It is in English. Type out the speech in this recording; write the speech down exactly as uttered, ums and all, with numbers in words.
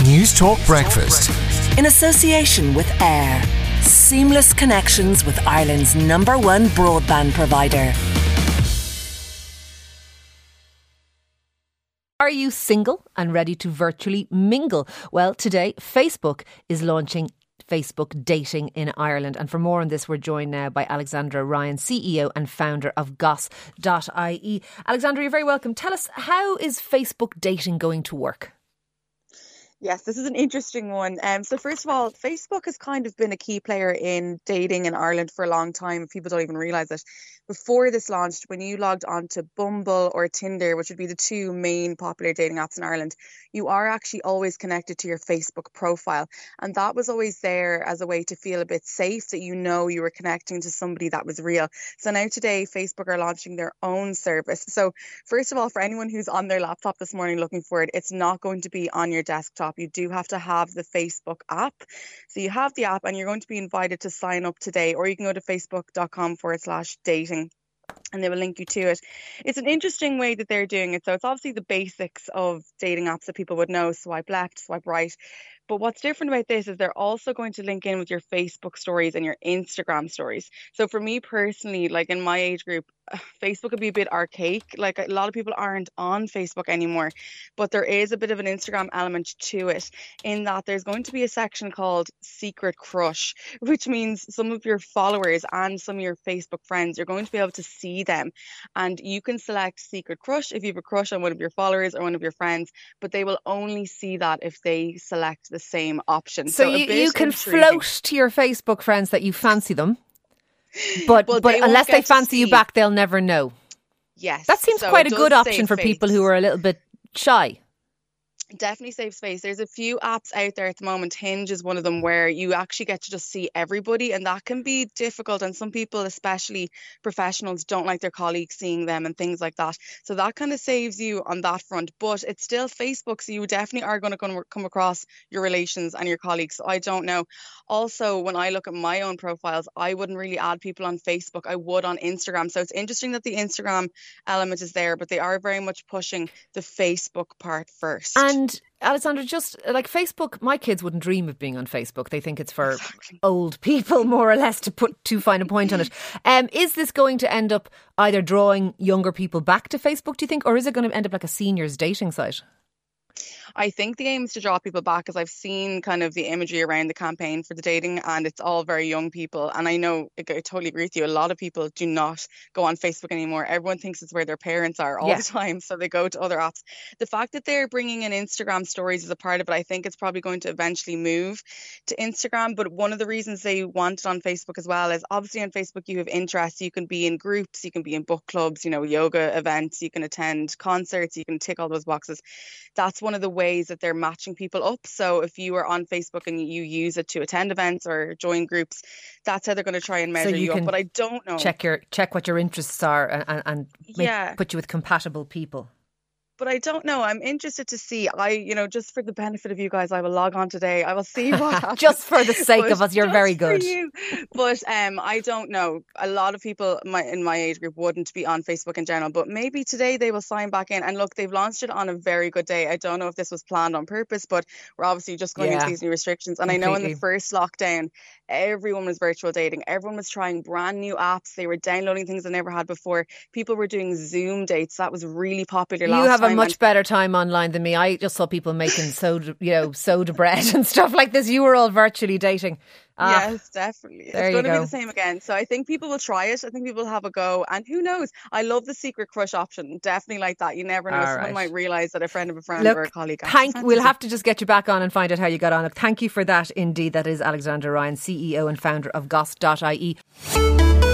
News Talk Breakfast. In association with Air. Seamless connections with Ireland's number one broadband provider. Are you single and ready to virtually mingle? Well, today Facebook is launching Facebook dating in Ireland. And for more on this, we're joined now by Alexandra Ryan, C E O and founder of goss dot I E. Alexandra, you're very welcome. Tell us, how is Facebook dating going to work? Yes, this is an interesting one. Um, so first of all, Facebook has kind of been a key player in dating in Ireland for a long time. People don't even realise it. Before this launched, when you logged on to Bumble or Tinder, which would be the two main popular dating apps in Ireland, you are actually always connected to your Facebook profile. And that was always there as a way to feel a bit safe, that you know you were connecting to somebody that was real. So now today, Facebook are launching their own service. So first of all, for anyone who's on their laptop this morning looking for it, it's not going to be on your desktop. You do have to have the Facebook app. So you have the app and you're going to be invited to sign up today, or you can go to facebook.com forward slash dating and they will link you to it. It's an interesting way that they're doing it. So it's obviously the basics of dating apps that people would know: swipe left, swipe right. But what's different about this is they're also going to link in with your Facebook stories and your Instagram stories. So for me personally, like in my age group, Facebook would be a bit archaic. Like a lot of people aren't on Facebook anymore, but there is a bit of an Instagram element to it, in that there's going to be a section called Secret Crush, which means some of your followers and some of your Facebook friends, you're going to be able to see them. And you can select Secret Crush if you have a crush on one of your followers or one of your friends, but they will only see that if they select the same option. So, so you, you can intriguing. float to your Facebook friends that you fancy them, but well, but unless they fancy you back, they'll never know. Yes. That seems so quite a good option for face. people who are a little bit shy. Definitely save space. There's a few apps out there at the moment. Hinge is one of them, where you actually get to just see everybody, and that can be difficult. And some people, especially professionals, don't like their colleagues seeing them and things like that. So that kind of saves you on that front. But it's still Facebook, so you definitely are going to come across your relations and your colleagues. So I don't know. Also, when I look at my own profiles, I wouldn't really add people on Facebook. I would on Instagram. So it's interesting that the Instagram element is there, but they are very much pushing the Facebook part first. And And Alexandra, just like Facebook, my kids wouldn't dream of being on Facebook. They think it's for exactly. old people, more or less, to put too fine a point on it. Um, is this going to end up either drawing younger people back to Facebook, do you think, or is it going to end up like a seniors dating site? I think the aim is to draw people back, because I've seen kind of the imagery around the campaign for the dating, and it's all very young people. And I know, I totally agree with you, a lot of people do not go on Facebook anymore. Everyone thinks it's where their parents are all yeah. the time, so they go to other apps. The fact that they're bringing in Instagram stories is a part of it. I think it's probably going to eventually move to Instagram, but one of the reasons they want it on Facebook as well is, obviously on Facebook you have interests. You can be in groups, you can be in book clubs, you know, yoga events, you can attend concerts, you can tick all those boxes. That's one of the ways that they're matching people up. So if you are on Facebook and you use it to attend events or join groups, that's how they're going to try and measure so you, you up. But I don't know. Check your check what your interests are and, and make, yeah. put you with compatible people. But I don't know. I'm interested to see. I, you know, just for the benefit of you guys, I will log on today. I will see what happens. Just for the sake but of us, you're very good. You. But um, I don't know. A lot of people my, in my age group wouldn't be on Facebook in general. But maybe today they will sign back in. And look, they've launched it on a very good day. I don't know if this was planned on purpose, but we're obviously just going yeah, into these new restrictions. And completely. I know in the first lockdown, everyone was virtual dating. Everyone was trying brand new apps. They were downloading things they never had before. People were doing Zoom dates. That was really popular last time. You have time. a much better time online than me. I just saw people making soda, you know, soda bread and stuff like this. You were all virtually dating. Ah, yes, definitely. It's going to be the same again. So I think people will try it. I think people will have a go. And who knows? I love the secret crush option. Definitely like that. You never know. All Someone right. might realise that a friend of a friend Look, or a colleague. Thank, we'll have to just get you back on and find out how you got on. Thank you for that indeed. That is Alexandra Ryan, C E O and founder of goss dot I E.